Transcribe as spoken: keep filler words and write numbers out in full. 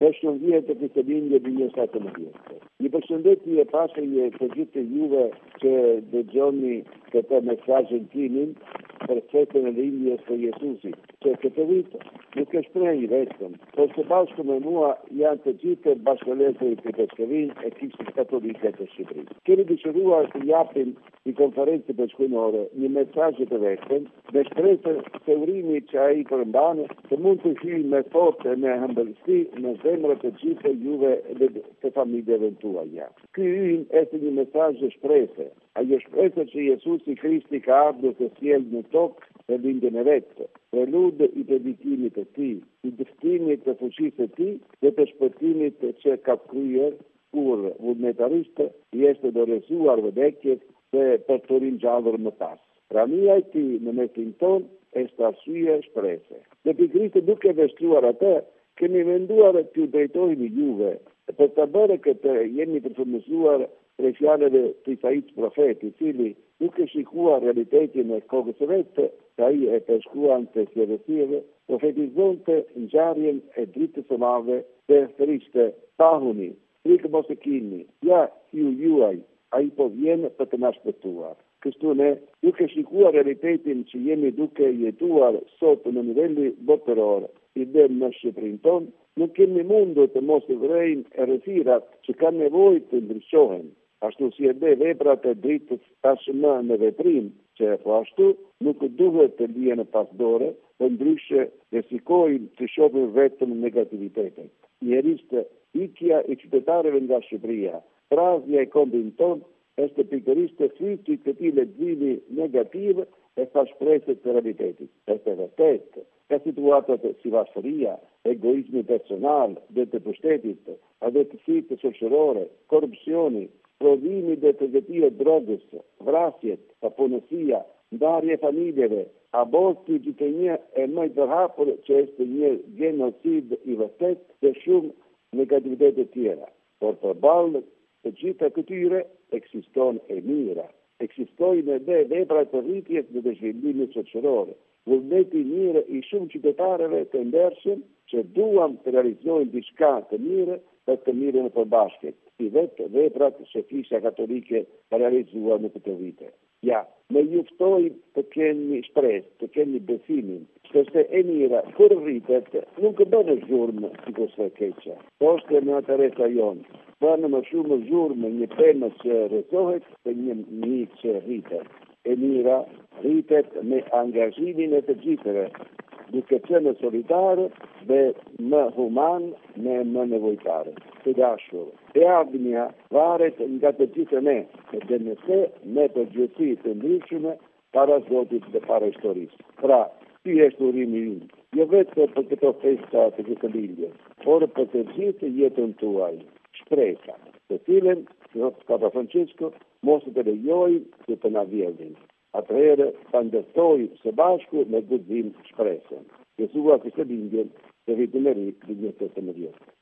Lasciamo via questa linea di mio stato modesto. I precedenti e passi e progetti Juve che dei giorni che per messaggio in Tinin perfetto nelle linee per Gesù. Cioè che capito? Non che spremi vestono. Forse basco me mua gli antagite bascolete di pescavin e chi si cattolica per Cipri. Che ne dice lui gli api di conferenze per squinore, i messaggi per vestono, le strette teorini c'hai per bane, che molti film è forte ne hambalisti, ne sembra per Cipri Juve e famiglia eventuale. Qui è il messaggio espresso. Agli espresso c'è Gesù Cristo che abdo che sia il mio tocco per l'ingeneretto. Prelude i pedicini per ti, i destini per fucisse ti, le perspettive per cerca cruier, pur un metarista, este do resu arvedecchie per torin giallo metas. Tra mia e ti non è in ton, e sta sua espresse. Le Cristo duce vestuare a te, che mi venduare più dei tori di Juve, per sapere che te ieni per fornisuare presiane dei faiz profeti, figli, duche sicura realiteti nel cogo sevette, sai e per scuante si resive, profetizzonte in jarien e dritte somave per feriste tahuni, tric mosechini, ja iu iuai, ai povien per te naspetuar. Quest'une, duche sicura realiteti in ciemi duche ietuar sotto nei livelli botteror, il del nasce printon, non che nel mondo te mostre vrein e resirat, ci canne voi te brisciohen. Ashtu si e de vebrat e dritë tashmë në veprim, që po ashtu nuk duhet të lihen pas dore, për ndryshe rrezikojnë të shohin vetëm negativitetin. Njerëzit ikja e qytetarëve nga Shqipëria, trazja e kombin ton, është pikërisht fryti i këtij leximi negativ e fa shpresë të realitetit. Është vërtet, ka situatat si varfëria, egoizmi personal, dhe të pushtetit, adettësitë shoqërore, korrupsioni, prodhimi dhe të vëtia drogës, vrasjet, papunësia, ndarje familjeve, aborti gjithë një e më të hapur që është një genocid i vërtet dhe shumë negativitete tjera. Por përballë të gjitha këtyre ekziston e mira. Ekzistojnë edhe vepra të rritjes dhe të zhvillimit shoqëror. Vullneti i mirë i shumë qytetarëve të ndershëm që duan të realizojnë diçka të mirë për të mirën e përbashkët. I vetë veprat që Kisha Katolike realizuar në këtë vite. Ja, me juftoj të keni shpresë, të keni besimin, sepse e mira, kur rritet, nuk bënë zhurmë si kurse keqja. Poshtë në atëresa jonë, bënë më shumë zhurmë një pemë që rrezohet dhe një një që rritet. E mira rritet me angazhimin e të gjithëve, duke qenë solidare dhe më human me më nevojtare. Të dashur. E ardhmja varet nga të gjithë ne, dhe nëse me përgjithësi të ndryshme para Zotit dhe para historisë. Pra, ky është urimi im, jo vetëm për këto festa të këtë lindje, por për të gjithë jetën tuaj, shpresa, të cilën, Zoti Papa Francesco, mos të lejojë që të na vjedhin. Atëherë ta ndërtoj së bashku me guxim shpresën. Jesua këtë lindjen të vitin e ri, vitin e të të mëdhjet.